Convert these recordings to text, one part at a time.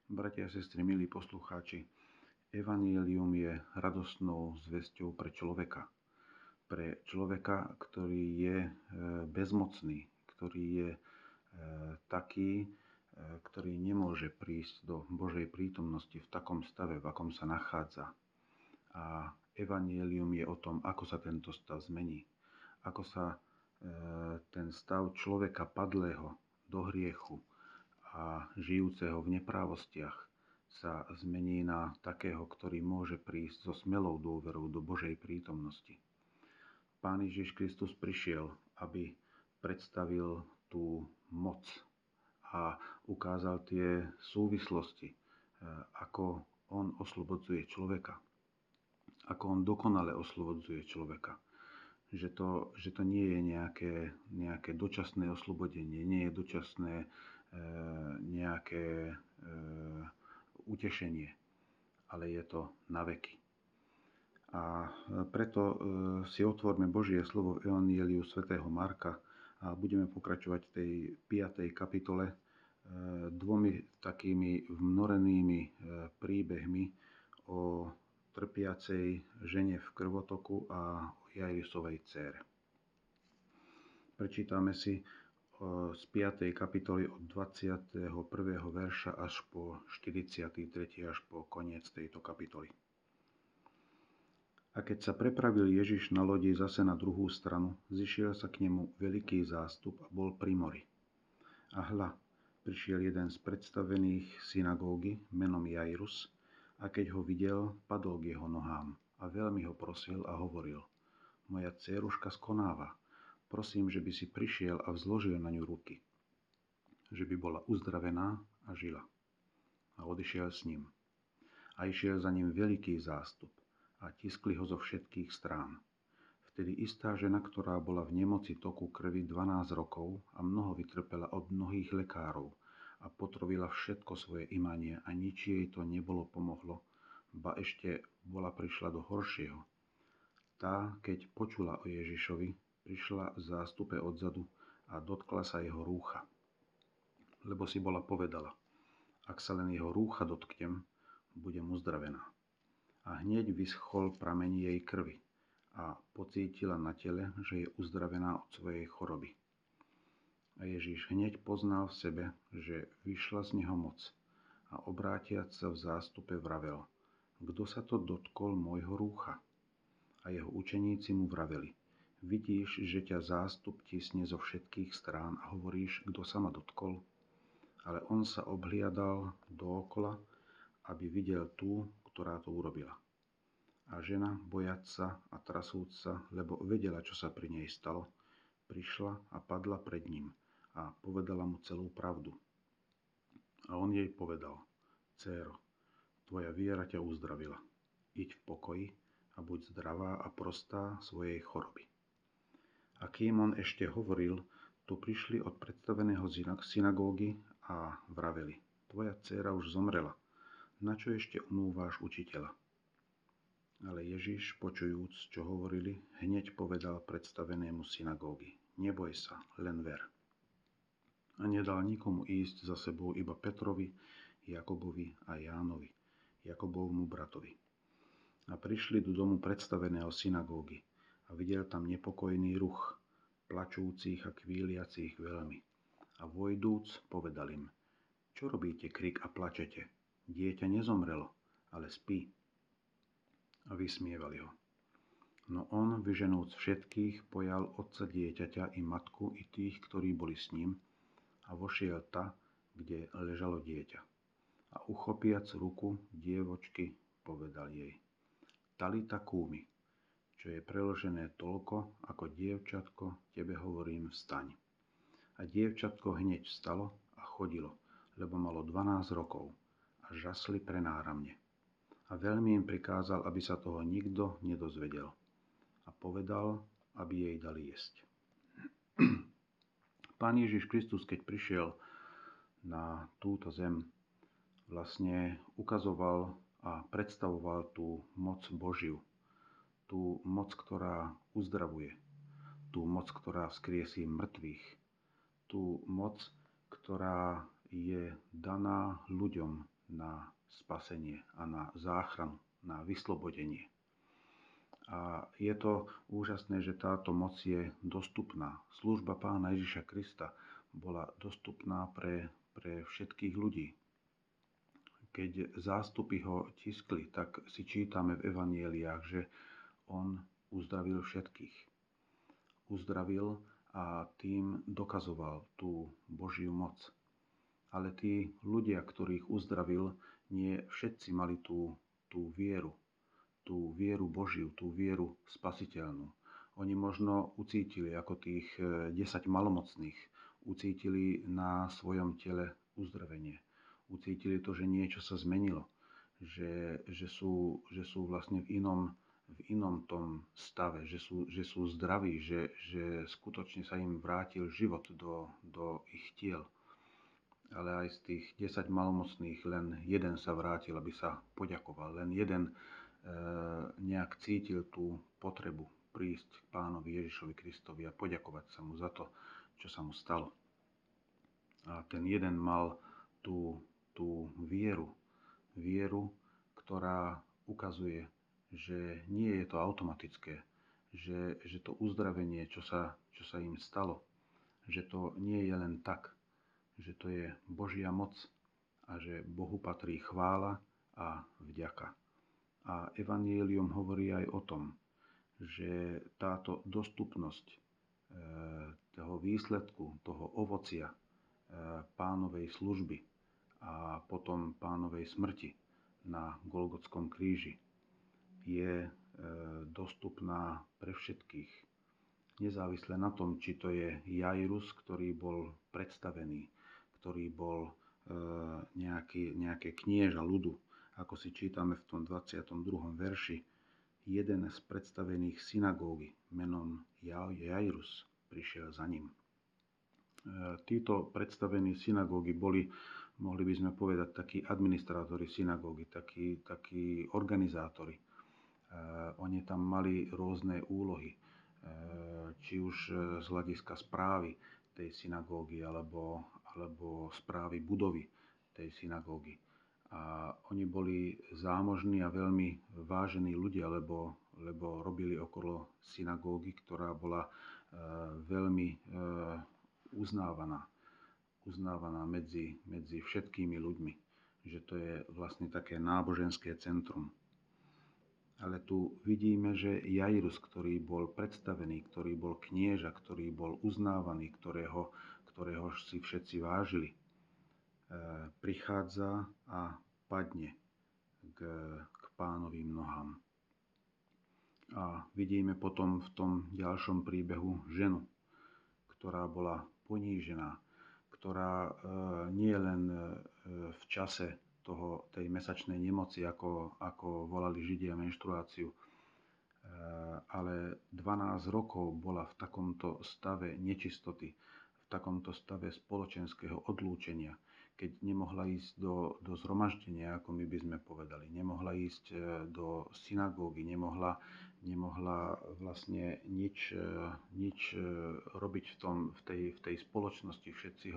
Bratia a sestry, milí poslucháči, evanjelium je radostnou zvesťou pre človeka. Pre človeka, ktorý je bezmocný, ktorý je taký, ktorý nemôže prísť do Božej prítomnosti v takom stave, v akom sa nachádza. A evanjelium je o tom, ako sa tento stav zmení. Ako sa ten stav človeka padlého do hriechu a žijúceho v neprávostiach sa zmení na takého, ktorý môže prísť so smelou dôverou do Božej prítomnosti. Pán Ježiš Kristus prišiel, aby predstavil tú moc a ukázal tie súvislosti, ako on oslobodzuje človeka, ako on dokonale oslobodzuje človeka. Že to nie je nejaké dočasné oslobodenie, nie je dočasné nejaké utešenie, ale je to na veky. A preto si otvorme Božie slovo v Evanjeliu svätého Marka a budeme pokračovať v tej 5. kapitole dvomi takými vnorenými príbehmi o trpiacej žene v krvotoku a o Jairusovej dcére. Prečítame si z 5. kapitoly od 21. verša až po 43. až po koniec tejto kapitoly. A keď sa prepravil Ježiš na lodi zase na druhú stranu, zišiel sa k nemu veľký zástup a bol pri mori. A hľa, prišiel jeden z predstavených synagógy menom Jairus, a keď ho videl, padol k jeho nohám a veľmi ho prosil a hovoril: Moja dcéruška skonáva, prosím, že by si prišiel a vzložil na ňu ruky, že by bola uzdravená a žila. A odišiel s ním. A išiel za ním veľký zástup a tiskli ho zo všetkých strán. Vtedy istá žena, ktorá bola v nemoci toku krvi 12 rokov a mnoho vytrpela od mnohých lekárov a potrovila všetko svoje imanie a nič jej to nebolo pomohlo, ba ešte bola prišla do horšieho. Tá, keď počula o Ježišovi, prišla v zástupe odzadu a dotkla sa jeho rúcha. Lebo si bola povedala: ak sa len jeho rúcha dotknem, budem uzdravená. A hneď vyschol prameň jej krvi a pocítila na tele, že je uzdravená od svojej choroby. A Ježiš hneď poznal v sebe, že vyšla z neho moc a obrátiac sa v zástupe vravel: kto sa to dotkol môjho rúcha? A jeho učeníci mu vraveli: vidíš, že ťa zástup tisne zo všetkých strán a hovoríš, kto sa ma dotkol? Ale on sa obhliadal dookola, aby videl tú, ktorá to urobila. A žena, bojať sa a trasúc sa, lebo vedela, čo sa pri nej stalo, prišla a padla pred ním a povedala mu celú pravdu. A on jej povedal: Dcéro, tvoja viera ťa uzdravila. Iď v pokoji a buď zdravá a prostá svojej choroby. A kým on ešte hovoril, tu prišli od predstaveného synagógy a vraveli: tvoja dcéra už zomrela, na čo ešte unúváš učiteľa? Ale Ježiš, počujúc, čo hovorili, hneď povedal predstavenému synagógy: neboj sa, len ver. A nedal nikomu ísť za sebou, iba Petrovi, Jakobovi a Jánovi, Jakobovmu bratovi. A prišli do domu predstaveného synagógy a videl tam nepokojný ruch, plačúcich a kvíliacich veľmi. A vojdúc, povedal im: čo robíte krik a plačete? Dieťa nezomrelo, ale spí. A vysmievali ho. No on, vyženúc všetkých, pojal otca dieťaťa i matku i tých, ktorí boli s ním, a vošiel ta, kde ležalo dieťa. A uchopiac ruku dievočky, povedal jej: Talita kúmi, čo je preložené toľko, ako dievčatko, tebe hovorím, vstaň. A dievčatko hneď vstalo a chodilo, lebo malo 12 rokov, a žasli prenáramne. A veľmi im prikázal, aby sa toho nikto nedozvedel. A povedal, aby jej dali jesť. Pán Ježiš Kristus, keď prišiel na túto zem, vlastne ukazoval a predstavoval tú moc Božiu. Tú moc, ktorá uzdravuje. Tú moc, ktorá vzkriesí mŕtvych. Tú moc, ktorá je daná ľuďom na spasenie a na záchranu, na vyslobodenie. A je to úžasné, že táto moc je dostupná. Služba Pána Ježiša Krista bola dostupná pre všetkých ľudí. Keď zástupy ho tiskli, tak si čítame v evanjeliách, že on uzdravil všetkých. Uzdravil a tým dokazoval tú Božiu moc. Ale tí ľudia, ktorých uzdravil, nie všetci mali tú vieru Božiu, tú vieru spasiteľnú. Oni možno ucítili, ako tých 10 malomocných, ucítili na svojom tele uzdravenie. Ucítili to, že niečo sa zmenilo, že sú vlastne v inom tom stave, že sú zdraví, že skutočne sa im vrátil život do ich tiel. Ale aj z tých 10 malomocných len jeden sa vrátil, aby sa poďakoval. Len jeden nejak cítil tú potrebu prísť k Pánovi Ježišovi Kristovi a poďakovať sa mu za to, čo sa mu stalo. A ten jeden mal tú vieru, ktorá ukazuje, že nie je to automatické, že to uzdravenie, čo sa im stalo, že to nie je len tak, že to je Božia moc a že Bohu patrí chvála a vďaka. A evanjelium hovorí aj o tom, že táto dostupnosť toho výsledku, toho ovocia Pánovej služby a potom Pánovej smrti na Golgotskom kríži je dostupná pre všetkých. Nezávisle na tom, či to je Jairus, ktorý bol predstavený, ktorý bol nejaké knieža ľudu, ako si čítame v tom 22. verši, jeden z predstavených synagógy menom Jairus prišiel za ním. Títo predstavení synagógy boli, mohli by sme povedať, takí administrátori synagógy, takí organizátori. Oni tam mali rôzne úlohy, či už z hľadiska správy tej synagógy alebo správy budovy tej synagógy. A oni boli zámožní a veľmi vážení ľudia, lebo robili okolo synagógy, ktorá bola veľmi uznávaná medzi všetkými ľuďmi. Že to je vlastne také náboženské centrum. Ale tu vidíme, že Jairus, ktorý bol predstavený, ktorý bol knieža, ktorý bol uznávaný, ktorého si všetci vážili, prichádza a padne k Pánovým nohám. A vidíme potom v tom ďalšom príbehu ženu, ktorá bola ponížená, ktorá nie len v čase tej mesačnej nemoci, ako volali Židia menštruáciu, ale 12 rokov bola v takomto stave nečistoty, v takomto stave spoločenského odlúčenia, keď nemohla ísť do zhromaždenia, ako my by sme povedali, nemohla ísť do synagógy, nemohla vlastne nič robiť v tej spoločnosti. Všetci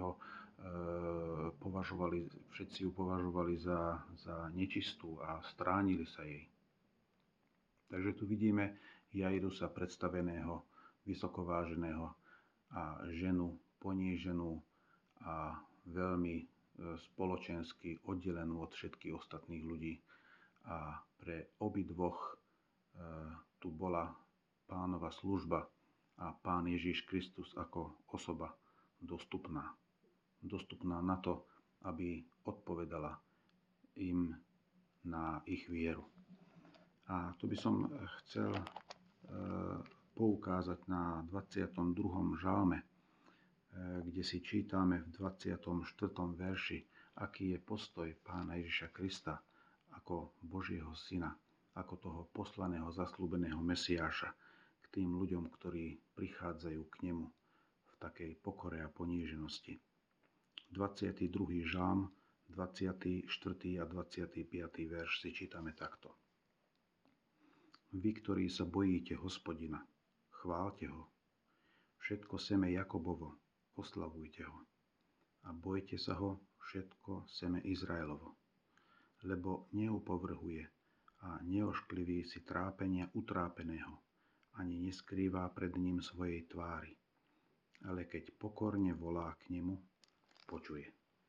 ju považovali za nečistú a stránili sa jej. Takže tu vidíme Jairusa predstaveného, vysokováženého a ženu poníženú a veľmi spoločensky oddelenú od všetkých ostatných ľudí. A pre obidvoch tu bola Pánova služba a Pán Ježiš Kristus ako osoba dostupná. Dostupná na to, aby odpovedala im na ich vieru. A tu by som chcel poukázať na 22. žalme, kde si čítame v 24. verši, aký je postoj Pána Ježiša Krista ako Božieho syna, ako toho poslaného, zasľúbeného Mesiáša k tým ľuďom, ktorí prichádzajú k nemu v takej pokore a poníženosti. 22. žalm, 24. a 25. verš si čítame takto. Vy, ktorí sa bojíte Hospodina, chváľte ho. Všetko seme Jakobovo, oslavujte ho. A bojte sa ho všetko seme Izraelovo. lebo neupovrhuje a neoškliví si trápenia utrápeného, ani neskrýva pred ním svojej tvári. Ale keď pokorne volá k nemu, počuje.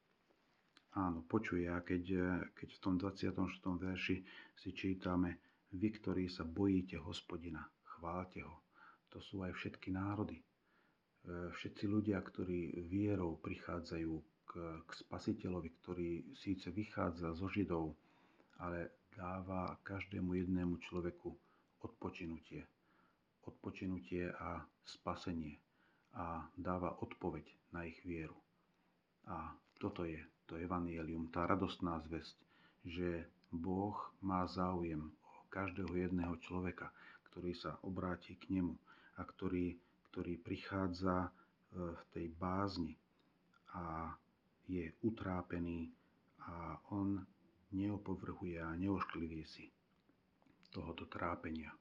Áno, počuje. A keď v tom 24. verši si čítame: Vy, ktorí sa bojíte Hospodina, chváľte ho. To sú aj všetky národy. Všetci ľudia, ktorí vierou prichádzajú k Spasiteľovi, ktorý síce vychádza zo Židov, ale dáva každému jednému človeku odpočinutie. Odpočinutie a spasenie. A dáva odpoveď na ich vieru. A toto je to evanjelium, tá radostná zvesť, že Boh má záujem o každého jedného človeka, ktorý sa obráti k nemu a ktorý prichádza v tej bázni a je utrápený a on neopovrhuje a neošklivie si tohoto trápenia.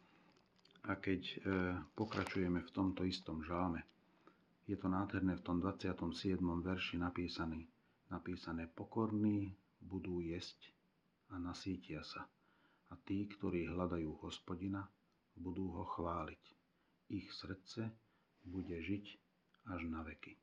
A keď pokračujeme v tomto istom žalme, je to nádherné v tom 27. verši napísané: Pokorní budú jesť a nasýtia sa, a tí, ktorí hľadajú Hospodina, budú ho chváliť. Ich srdce bude žiť až na veky.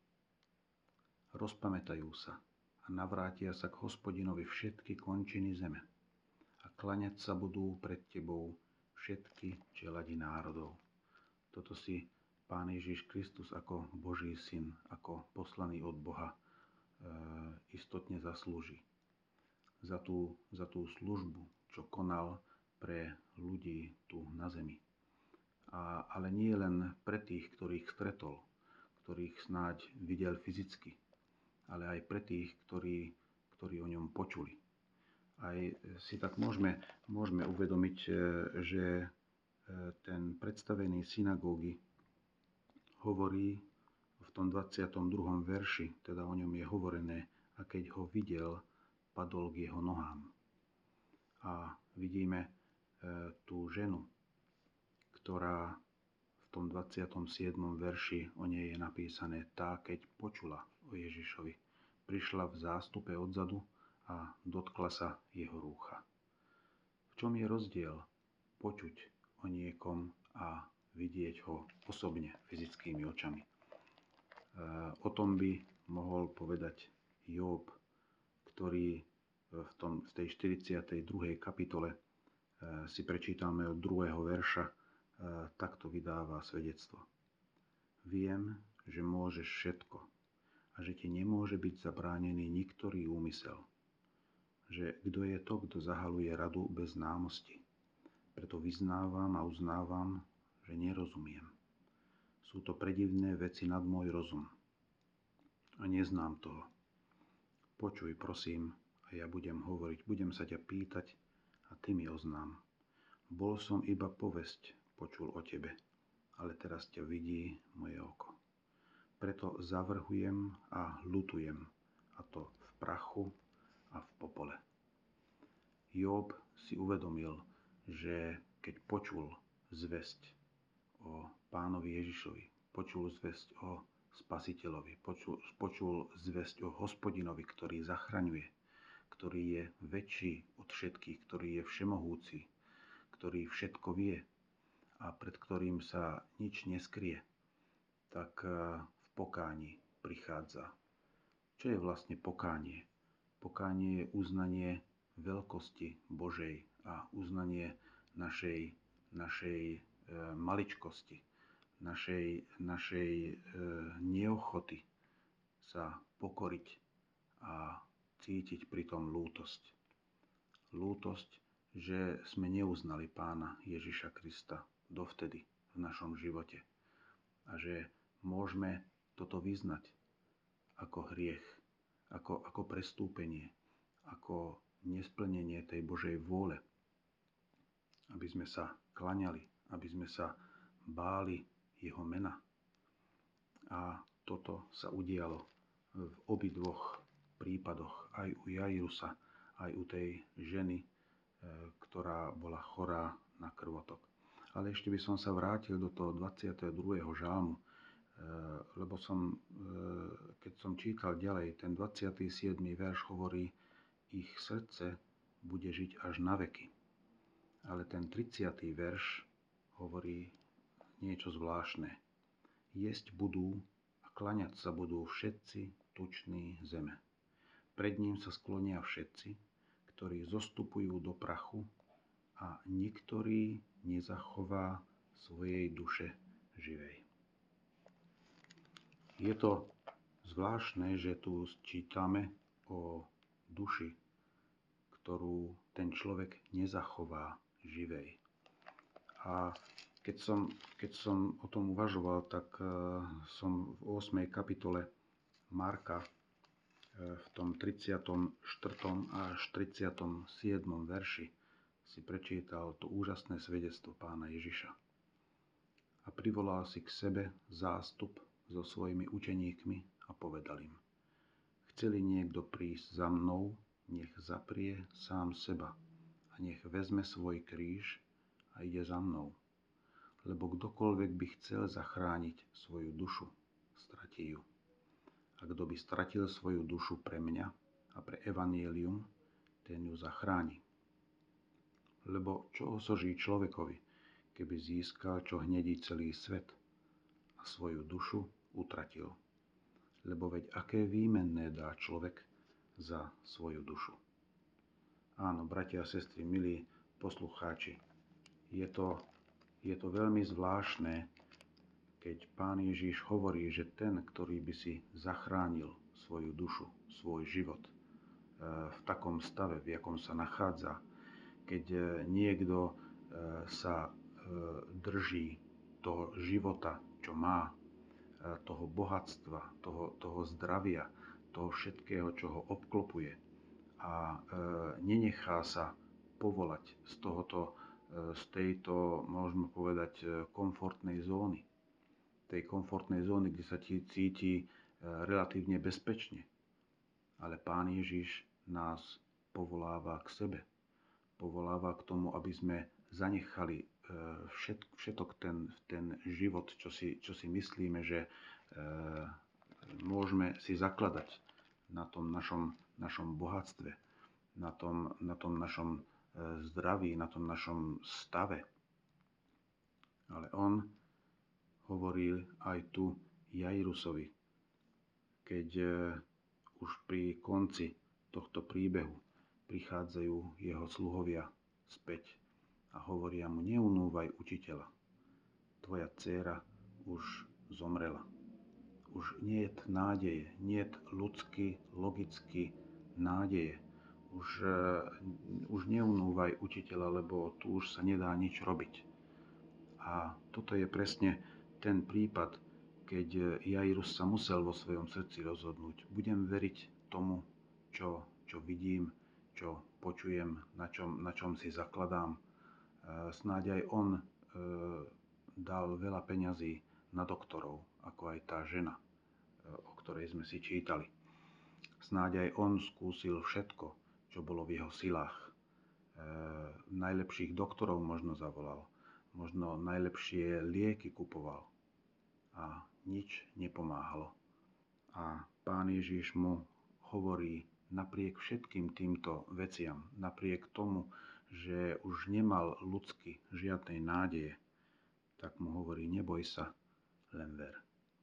Rozpamätajú sa a navrátia sa k Hospodinovi všetky končiny zeme a klaňať sa budú pred tebou všetky čeladi národov. Toto si Pán Ježiš Kristus ako Boží syn, ako poslaný od Boha, istotne zaslúži. Za tú službu, čo konal pre ľudí tu na zemi. Ale nie len pre tých, ktorých stretol, ktorých snáď videl fyzicky, ale aj pre tých, ktorí o ňom počuli. Aj si tak môžeme uvedomiť, že ten predstavený synagógy hovorí v tom 22. verši, teda o ňom je hovorené: a keď ho videl, padol k jeho nohám. A vidíme tú ženu, ktorá v tom 27. verši o nej je napísané: tá, keď počula o Ježišovi, prišla v zástupe odzadu a dotkla sa jeho rúcha. V čom je rozdiel počuť o niekom a vidieť ho osobne, fyzickými očami? O tom by mohol povedať Jób, ktorý v tej 42. kapitole si prečítame od 2. verša, takto vydáva svedectvo. Viem, že môžeš všetko a že ti nemôže byť zabránený niktorý úmysel. Že kto je to, kto zahaluje radu bez známosti. Preto vyznávam a uznávam, že nerozumiem. Sú to predivné veci nad môj rozum. A neznám toho. Počuj, prosím, a ja budem hovoriť, budem sa ťa pýtať a ty mi oznám. Bol som iba povesť počul o tebe, ale teraz ťa vidí moje oko. Preto zavrhujem a ľutujem, a to v prachu a v popole. Jób si uvedomil, že keď počul zvesť o Pánovi Ježišovi, počul zvesť o Spasiteľovi, počul zvesť o Hospodinovi, ktorý zachraňuje, ktorý je väčší od všetkých, ktorý je všemohúci, ktorý všetko vie a pred ktorým sa nič neskrie, tak v pokáni prichádza. Čo je vlastne pokánie? Pokánie je uznanie veľkosti Božej a uznanie našej maličkosti, našej neochoty sa pokoriť a cítiť pritom lútosť. Lútosť, že sme neuznali Pána Ježiša Krista dovtedy v našom živote a že môžeme toto vyznať ako hriech, ako prestúpenie, ako nesplnenie tej Božej vôle, aby sme sa klaňali, aby sme sa báli jeho mena. A toto sa udialo v obidvoch prípadoch, aj u Jairusa, aj u tej ženy, ktorá bola chorá na krvotok. Ale ešte by som sa vrátil do toho 22. žalmu, lebo keď som čítal ďalej, ten 27. verš hovorí: ich srdce bude žiť až na veky. Ale ten 30. verš hovorí niečo zvláštne. Jesť budú a klaňať sa budú všetci tuční zeme. Pred ním sa sklonia všetci, ktorí zostupujú do prachu a niktorý nezachová svojej duše živej. Je to zvláštne, že tu čítame o duši, ktorú ten človek nezachová živej. A keď som o tom uvažoval, tak som v 8. kapitole Marka v tom 34. až 37. verši si prečítal to úžasné svedectvo Pána Ježiša. A privolal si k sebe zástup so svojimi učeníkmi a povedal im: Chceli niekto prísť za mnou, nech zaprie sám seba a nech vezme svoj kríž a ide za mnou. Lebo kdokoľvek by chcel zachrániť svoju dušu, stratí ju. A kto by stratil svoju dušu pre mňa a pre evanjelium, ten ju zachráni. Lebo čo osoží človekovi, keby získal čo hnedí celý svet a svoju dušu utratil? Lebo veď aké výmenné dá človek za svoju dušu? Áno, bratia a sestry, milí poslucháči, je to veľmi zvláštne, keď Pán Ježiš hovorí, že ten, ktorý by si zachránil svoju dušu, svoj život v takom stave, v jakom sa nachádza, keď niekto sa drží toho života, čo má, toho bohatstva, toho zdravia, toho všetkého, čo ho obklopuje a nenechá sa povolať z tejto, môžeme povedať, komfortnej zóny. Tej komfortnej zóny, kde sa cíti relatívne bezpečne. Ale Pán Ježiš nás povoláva k sebe. Povoláva k tomu, aby sme zanechali všetok ten život, čo si myslíme, že môžeme si zakladať na tom našom bohatstve, na tom našom zdraví, na tom našom stave. Ale on hovoril aj tu Jairusovi, keď už pri konci tohto príbehu prichádzajú jeho sluhovia späť a hovoria mu: Neunúvaj učiteľa, tvoja dcéra už zomrela. Už nie je nádeje, nie je ľudský, logický nádeje. Už neunúvaj učiteľa, lebo tu už sa nedá nič robiť. A toto je presne ten prípad, keď Jairus sa musel vo svojom srdci rozhodnúť. Budem veriť tomu, čo vidím, čo počujem, na čom si zakladám. Snáď aj on dal veľa peňazí na doktorov, ako aj tá žena, o ktorej sme si čítali. Snáď aj on skúsil všetko, čo bolo v jeho silách. Najlepších doktorov možno zavolal, možno najlepšie lieky kupoval a nič nepomáhalo. A Pán Ježiš mu hovorí napriek všetkým týmto veciam, napriek tomu, že už nemal ľudsky žiadnej nádeje, tak mu hovorí: neboj sa, len ver.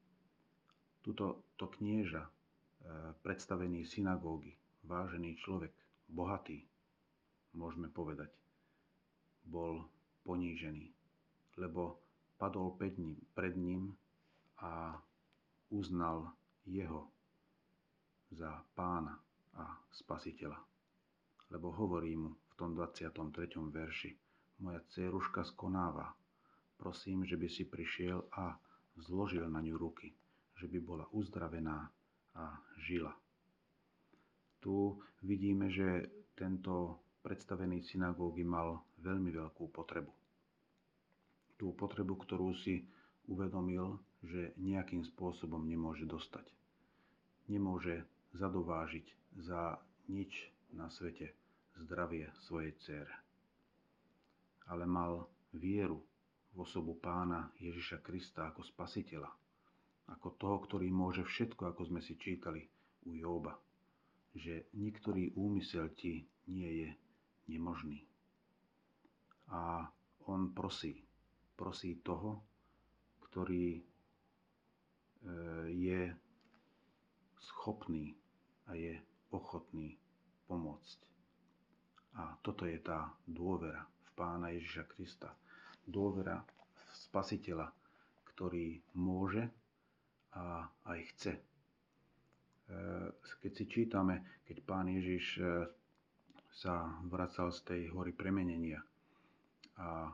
To knieža, predstavený synagógy, vážený človek, bohatý, môžeme povedať, bol ponížený, lebo padol pred ním a uznal jeho za pána a spasiteľa. Lebo hovorí mu v tom 23. verši: moja dcéruška skonáva, prosím, že by si prišiel a zložil na ňu ruky, že by bola uzdravená a žila. Tu vidíme, že tento predstavený synagógy mal veľmi veľkú potrebu. Tú potrebu, ktorú si uvedomil, že nejakým spôsobom nemôže dostať. Nemôže zadovážiť za nič na svete zdravie svojej dcére. Ale mal vieru v osobu Pána Ježiša Krista ako spasiteľa, ako toho, ktorý môže všetko, ako sme si čítali u Jóba, že niektorý úmysel ti nie je nemožný. A on prosí toho, ktorý je schopný a je ochotný pomôcť. A toto je tá dôvera v Pána Ježiša Krista. Dôvera v Spasiteľa, ktorý môže a aj chce. Keď si čítame, keď Pán Ježiš sa vracal z tej hory premenenia a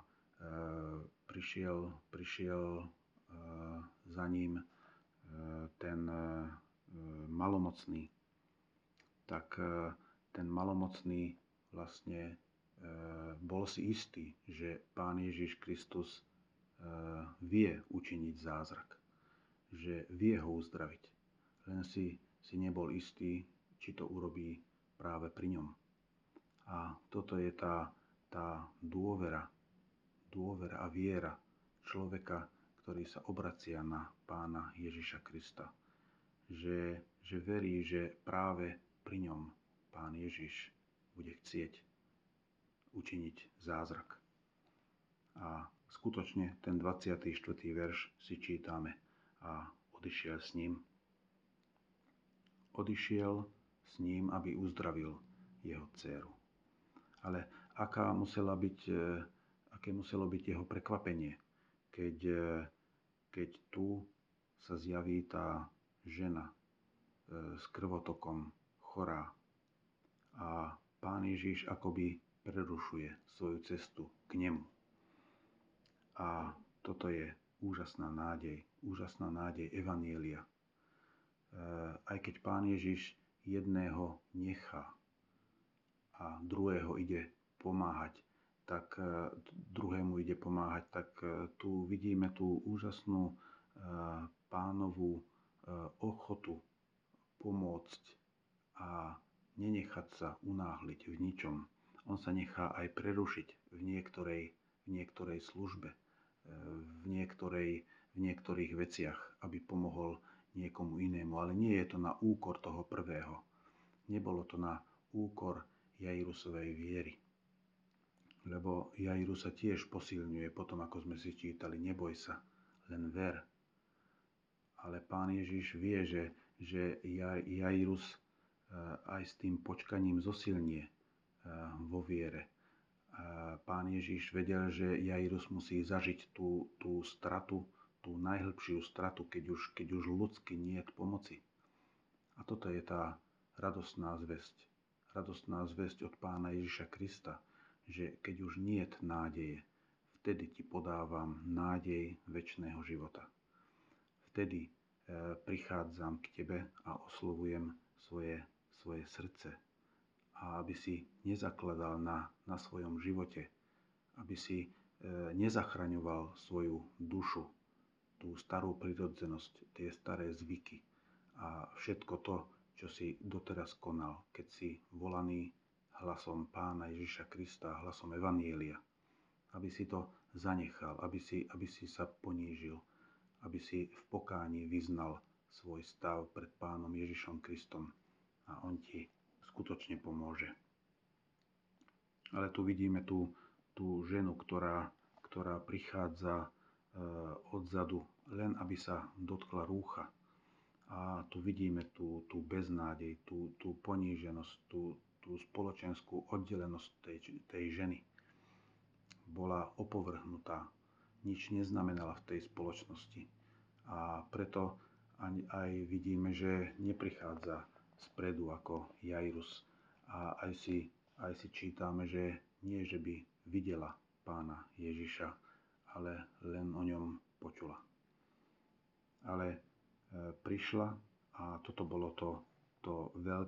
prišiel za ním ten malomocný, tak ten malomocný vlastne bol si istý, že Pán Ježiš Kristus vie učiniť zázrak, že vie ho uzdraviť. Len si nebol istý, či to urobí práve pri ňom. A toto je tá dôvera a viera človeka, ktorý sa obracia na Pána Ježiša Krista. Že verí, že práve pri ňom Pán Ježiš bude chcieť učiniť zázrak. A skutočne ten 24. verš si čítame: a odišiel s ním. Odišiel s ním, aby uzdravil jeho dcéru. Ale aké muselo byť jeho prekvapenie, keď tu sa zjaví tá žena s krvotokom, chorá, a Pán Ježiš akoby prerušuje svoju cestu k nemu. A toto je úžasná nádej evanjelia. Aj keď Pán Ježiš jedného nechá a druhému ide pomáhať, tak tu vidíme tú úžasnú Pánovú ochotu pomôcť a nenechať sa unáhliť v ničom. On sa nechá aj prerušiť v niektorej službe, v niektorých veciach, aby pomohol niekomu inému. Ale nie je to na úkor toho prvého. Nebolo to na úkor Jairusovej viery. Lebo Jairus sa tiež posilňuje potom, ako sme si čítali: neboj sa, len ver. Ale Pán Ježiš vie, že Jairus aj s tým počkaním zosilnie vo viere. Pán Ježiš vedel, že Jairus musí zažiť tú stratu, tú najhlbšiu stratu, keď už ľudsky niet pomoci. A toto je tá radostná zvesť od Pána Ježiša Krista, že keď už niet nádeje, vtedy ti podávam nádej večného života. Vtedy prichádzam k tebe a oslovujem svoje srdce. A aby si nezakladal na svojom živote, aby si nezachraňoval svoju dušu, tú starú prirodzenosť, tie staré zvyky a všetko to, čo si doteraz konal, keď si volaný hlasom Pána Ježiša Krista, hlasom evanjelia. Aby si to zanechal, aby si sa ponížil, aby si v pokání vyznal svoj stav pred Pánom Ježišom Kristom a on ti skutočne pomôže. Ale tu vidíme tú ženu, ktorá prichádza odzadu, len aby sa dotkla rúcha. A tu vidíme tú beznádej, tú poníženosť, tú spoločenskú oddelenosť tej ženy. Bola opovrhnutá, nič neznamenala v tej spoločnosti. A preto aj vidíme, že neprichádza spredu ako Jairus. A aj si čítame, že nie, že by videla Pána Ježiša, ale len o ňom počula. Ale prišla a toto bolo to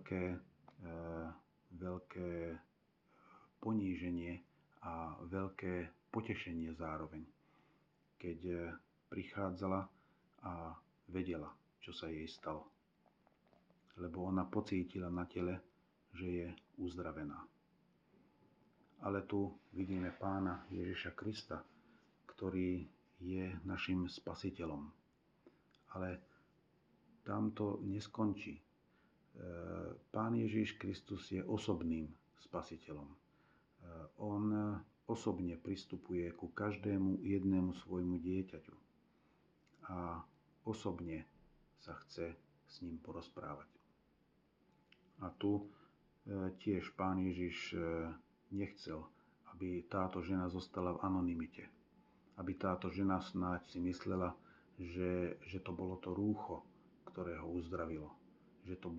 veľké poníženie a veľké potešenie zároveň, keď prichádzala a vedela, čo sa jej stalo. Lebo ona pocítila na tele, že je uzdravená. Ale tu vidíme Pána Ježiša Krista, ktorý je našim spasiteľom. Ale tam to neskončí. Pán Ježiš Kristus je osobným spasiteľom. On osobne pristupuje ku každému jednému svojmu dieťaťu a osobne sa chce s ním porozprávať. A tu tiež Pán Ježiš nechcel, aby táto žena zostala v anonymite. Aby táto žena snáď si myslela, že to bolo to rúcho, ktoré ho uzdravilo. Že to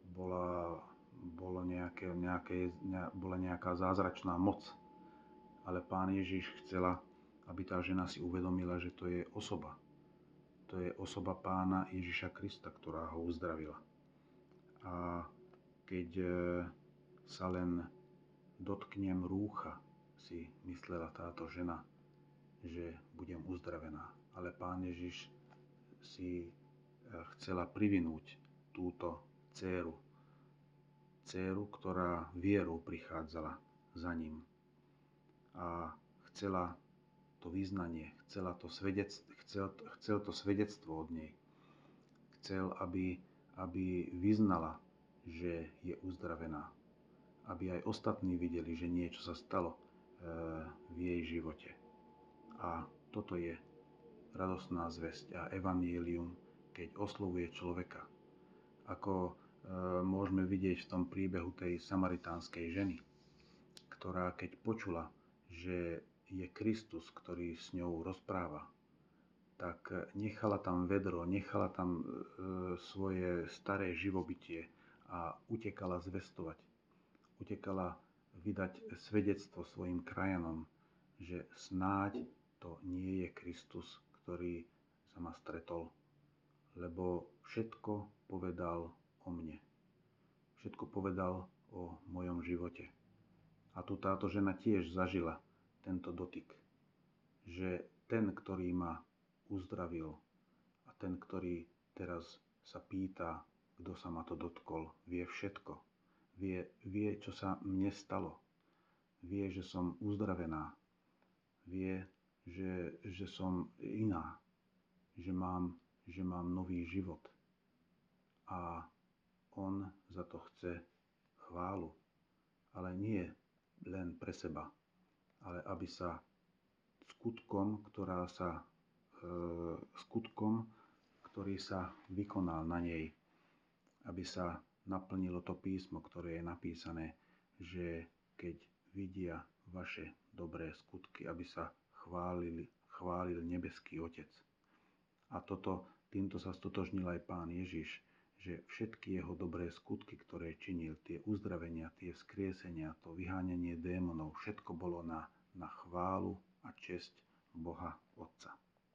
bola nejaká zázračná moc. Ale Pán Ježiš chcela, aby tá žena si uvedomila, že to je osoba. To je osoba Pána Ježiša Krista, ktorá ho uzdravila. A keď sa len dotknem rúcha, si myslela táto žena, že budem uzdravená. Ale Pán Ježiš si chcela privinúť túto dcéru, ktorá vierou prichádzala za ním. A chcela to vyznanie, chcel to svedectvo od nej. Chcel, aby vyznala, že je uzdravená. Aby aj ostatní videli, že niečo sa stalo v jej živote. A toto je radostná zvesť a evanjelium, keď oslovuje človeka. Ako môžeme vidieť v tom príbehu tej samaritánskej ženy, ktorá keď počula, že je Kristus, ktorý s ňou rozpráva, tak nechala tam vedro, nechala tam svoje staré živobytie a utekala zvestovať. Utekala vydať svedectvo svojim krajanom, že snáď to nie je Kristus, ktorý sa ma stretol, lebo všetko povedal o mne. Všetko povedal o mojom živote. A tu táto žena tiež zažila tento dotyk, že ten, ktorý ma uzdravil a ten, ktorý teraz sa pýta, kto sa ma to dotkol, vie všetko. Vie, čo sa mne stalo. Vie, že som uzdravená. Vie, že som iná. Že mám nový život. A on za to chce chválu. Ale nie len pre seba, ale aby sa skutkom, ktorý sa vykonal na nej, aby sa naplnilo to písmo, ktoré je napísané, že keď vidia vaše dobré skutky, aby sa chválil nebeský Otec. A týmto sa stotožnil aj Pán Ježiš, že všetky jeho dobré skutky, ktoré činil, tie uzdravenia, tie vzkriesenia, to vyháňanie démonov, všetko bolo na chválu a česť Boha Otca.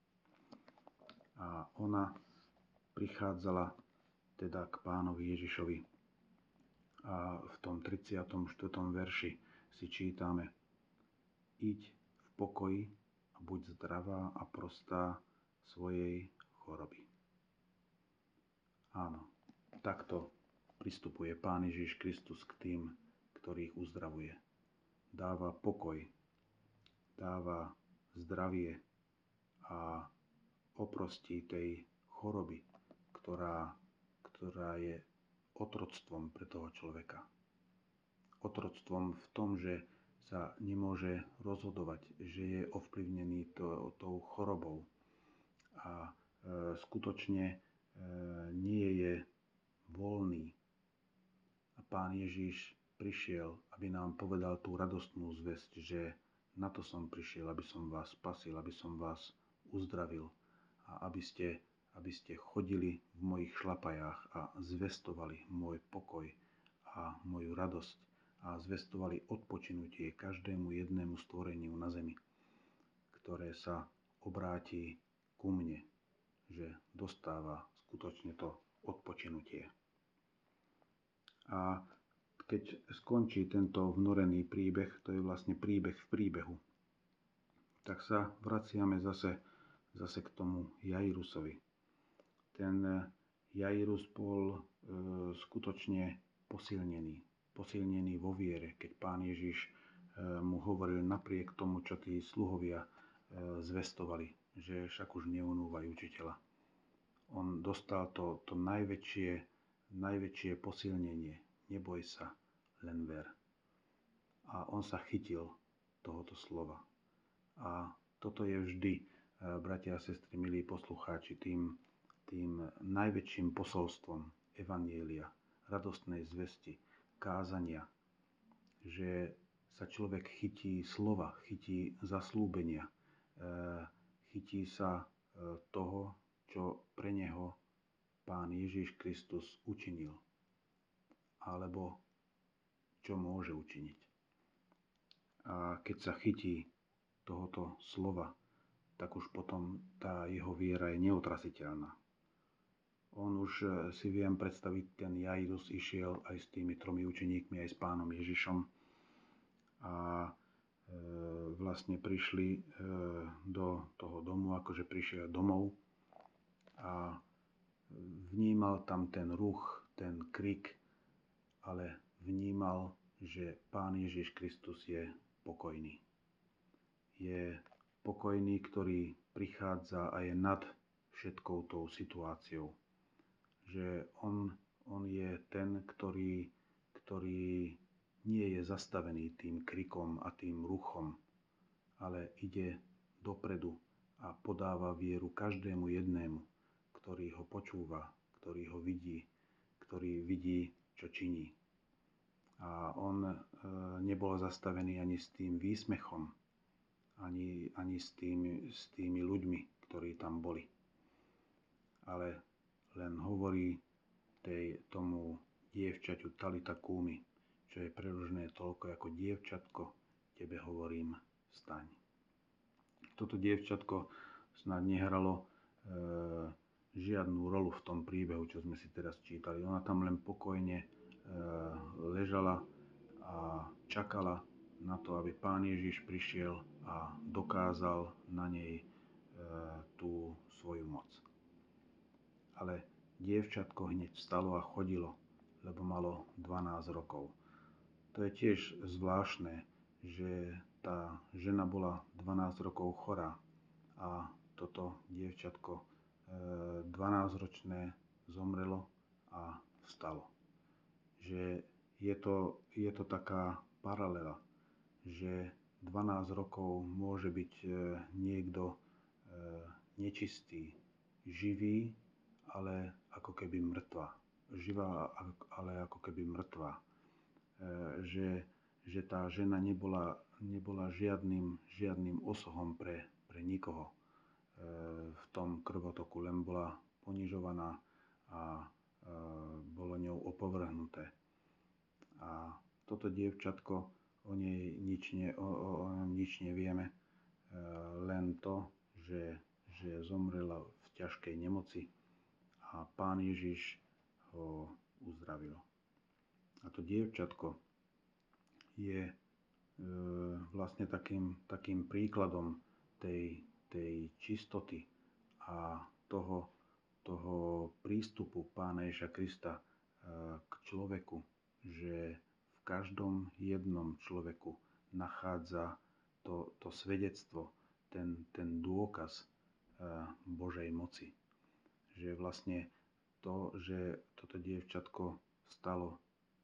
A ona prichádzala teda k Pánovi Ježišovi. A v tom 34. verši si čítame: Iď v pokoji a buď zdravá a prostá svojej choroby. Áno, takto pristupuje Pán Ježiš Kristus k tým, ktorých uzdravuje. Dáva pokoj, dáva zdravie a oprostí tej choroby, ktorá je otroctvom pre toho človeka. Otroctvom v tom, že sa nemôže rozhodovať, že je ovplyvnený tou chorobou a skutočne nie je voľný. A Pán Ježiš prišiel, aby nám povedal tú radostnú zvesť, že na to som prišiel, aby som vás spasil, aby som vás uzdravil a aby ste chodili v mojich šlapajách a zvestovali môj pokoj a moju radosť a zvestovali odpočinutie každému jednému stvoreniu na zemi, ktoré sa obráti ku mne, že dostáva skutočne to odpočinutie. A keď skončí tento vnorený príbeh, to je vlastne príbeh v príbehu, tak sa vraciame zase k tomu Jairusovi. Ten Jairus bol skutočne posilnený vo viere, keď Pán Ježiš mu hovoril napriek tomu, čo tí sluhovia zvestovali, že však už neunúvaj učiteľa. On dostal to najväčšie posilnenie. Neboj sa, len ver. A on sa chytil tohoto slova. A toto je vždy, bratia a sestry, milí poslucháči, tým najväčším posolstvom evanjelia, radostnej zvesti, kázania, že sa človek chytí slova, chytí zaslúbenia, chytí sa toho, čo pre neho Pán Ježiš Kristus učinil, alebo čo môže učiniť. A keď sa chytí tohoto slova, tak už potom tá jeho viera je neotrasiteľná. On už si viem predstaviť, ten Jairus išiel aj s tými 3 učeníkmi, aj s Pánom Ježišom a vlastne prišli do toho domu, akože prišiel domov a vnímal tam ten ruch, ten krik, ale vnímal, že Pán Ježiš Kristus je pokojný. Je pokojný, ktorý prichádza a je nad všetkou tou situáciou. Že on je ten, ktorý nie je zastavený tým krikom a tým ruchom, ale ide dopredu a podáva vieru každému jednému, ktorý ho počúva, ktorý ho vidí, ktorý vidí, čo činí. A on nebol zastavený ani s tým výsmechom, ani s tými ľuďmi, ktorí tam boli. Ale len hovorí tomu dievčaťu Talita kúmi, čo je preložené toľko ako dievčatko, tebe hovorím, vstaň. Toto dievčatko snad nehralo žiadnu rolu v tom príbehu, čo sme si teraz čítali. Ona tam len pokojne ležala a čakala na to, aby Pán Ježiš prišiel a dokázal na nej tú svoju moc. Ale dievčatko hneď vstalo a chodilo, lebo malo 12 rokov. To je tiež zvláštne, že tá žena bola 12 rokov chorá a toto dievčatko 12-ročné zomrelo a vstalo. Že je to taká paralela, že 12 rokov môže byť niekto nečistý, živý, ale ako keby mŕtva. Živá, ale ako keby mŕtva. Že tá žena nebola žiadnym osohom pre nikoho v tom krvotoku, len bola ponižovaná a bolo ňou opovrhnuté. A toto dievčatko, o nej nič nevieme, len to, že zomrela v ťažkej nemoci a Pán Ježiš ho uzdravil. A to dievčatko je vlastne takým príkladom tej čistoty a toho prístupu Pána Ježiša Krista k človeku, že v každom jednom človeku nachádza to svedectvo, ten dôkaz Božej moci. Že vlastne to, že toto dievčatko vstalo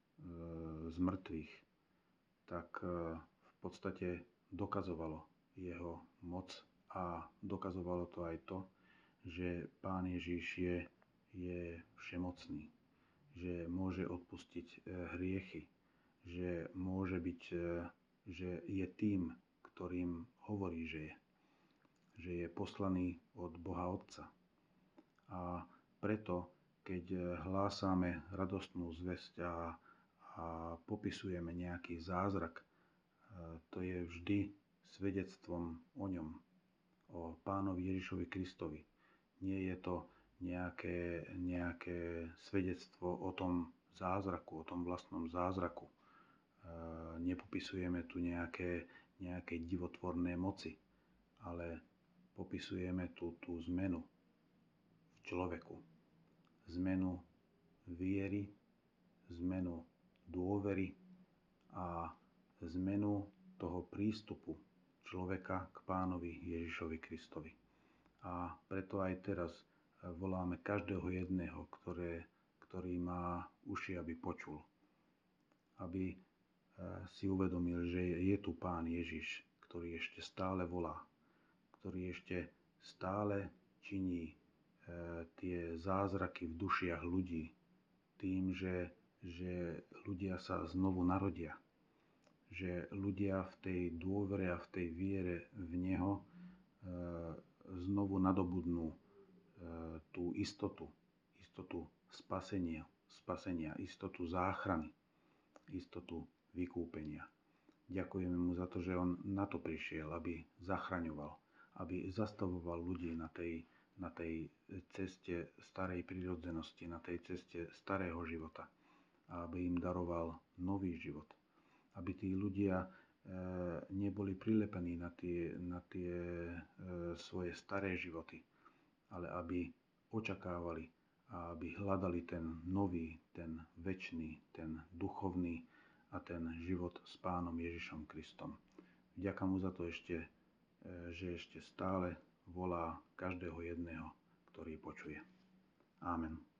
z mŕtvych, tak v podstate dokazovalo jeho moc a dokazovalo to aj to, že Pán Ježiš je všemocný, že môže odpustiť hriechy, že môže byť, že je tým, ktorým hovorí, že je poslaný od Boha Otca. A preto, keď hlásame radostnú zvesť a popisujeme nejaký zázrak, to je vždy svedectvom o ňom, o Pánovi Ježišovi Kristovi. Nie je to nejaké svedectvo o tom zázraku, o tom vlastnom zázraku. Nepopisujeme tu nejaké divotvorné moci, ale popisujeme tú zmenu v človeku. Zmenu viery, zmenu dôvery a zmenu toho prístupu človeka k Pánovi Ježišovi Kristovi. A preto aj teraz voláme každého jedného, ktorý má uši, aby počul. Aby si uvedomil, že je tu Pán Ježiš, ktorý ešte stále volá, ktorý ešte stále činí tie zázraky v dušiach ľudí tým, že ľudia sa znovu narodia, že ľudia v tej dôvere a v tej viere v Neho znovu nadobudnú tú istotu spasenia, istotu záchrany, istotu vykúpenia. Ďakujeme mu za to, že on na to prišiel, aby zachraňoval, aby zastavoval ľudí na tej ceste starej prirodzenosti, na tej ceste starého života a aby im daroval nový život. Aby tí ľudia neboli prilepení na tie svoje staré životy, ale aby očakávali a aby hľadali ten nový, ten večný, ten duchovný a ten život s Pánom Ježišom Kristom. Vďaka mu za to že ešte stále volá každého jedného, ktorý počuje. Amen.